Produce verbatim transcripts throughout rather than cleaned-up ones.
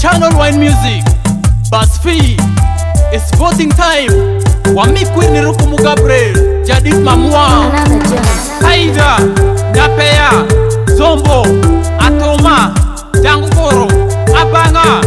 Channel Wine Music, BuzzFeed. It's voting time. Wamikwini Rukumu Gabriel, Jadith Mamwa, Aida, Nyapea, Zombo, Atoma, Jangukoro, Abanga.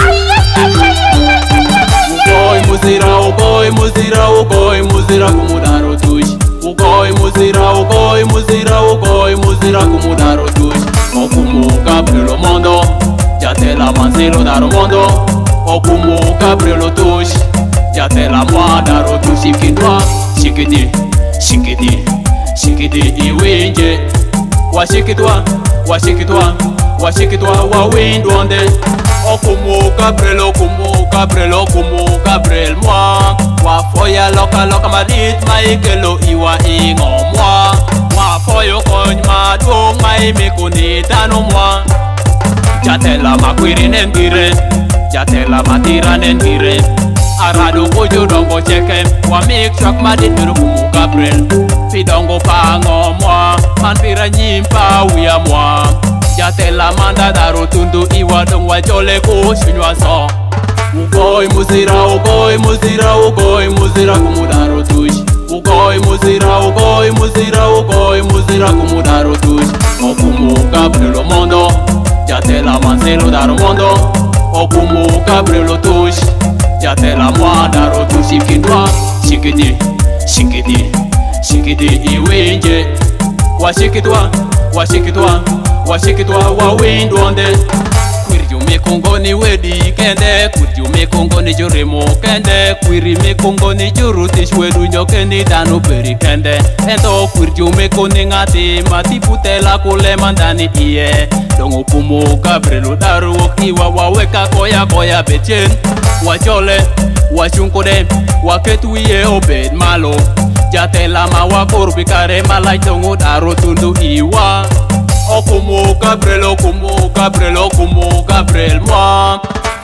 Ugoi muzira, ugoi muzira, ugoi muzira kumudaro tush. Ugoi muzira, ugoi muzira, ugoi muzira kumudaro tush. Okumu Gabriel Mondo, Jatela Manzelo Daro Mondo. Okumu Gabriel tush. Jatela mwa daro tush. Shikidwa, shikidi, shikidi, shikidi iwinje. Washikidwa, washikidwa, washikidwa wa windwande. Okumu Gabriel, okumu Gabriel, okumu Gabriel mwa. Wafoya loka loka marit maikelo iwa ingo mwa. Wafoyo kony madung maimikuni tano mwa. Jatela makwiri nengire, Jatela matira nengire. Arado kujo dongo cheke, wa make chak madit mirukumu Gabriel. Pidongo pango mwa, manpira nyimpa uya mwa. Jatela manda daro tundu iwa dong wajole kushunywa so. Ugoi muzira, ugoi muzira, ugoi muzira kumudaro tush. Ugoi muzira, ugoi muzira, ugoi muzira kumudaro tush. Okumu Gabriel Mondo, Jatela Manzelo Daro Mondo. Okumu Gabriel tush, Jatela mwa daro tush. Shikidwa, shikidi, shikidi, shikidi iwinje. Washikidwa, washikidwa, washikidwa wa windwande. Kwiri mekongo ni wedi kende, kwiri mekongo ni joremo kende, kwiri mekongo ni joruti shwedu nyoke ni dano peri kende. Ento kwiri meko ni ngati mati putela kule mandani iye. Dongo kumu Gabriel daru iwa waweka koya koya bechen. Wajole, wachunkode, waketu iye obed malo. Jatela ma wakorbi kare malai dongo daru tundu iwa. Okumu Gabriel, okumu Gabriel, okumu Gabriel mwa.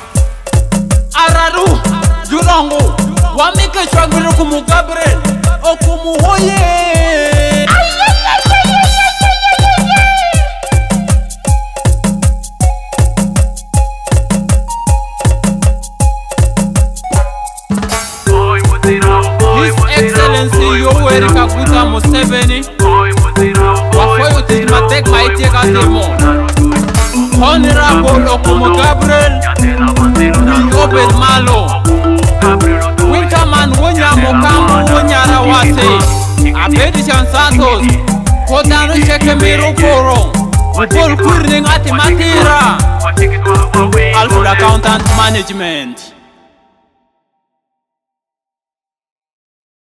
Aradu, Julongo, wamike chwagwiri okumu Gabriel, okumu hoye. His Excellency Yoweri Kaguta Museveni. Wafoyo tismatek maiteka temo. Honorable Okumu Gabriel ni Obed Malo. Winterman wonya mokambu wonyara wate. Abedi Santos Kodano Sheke Miro Koro. Upol Kurning Ati Matira. Alfred Accountant Management.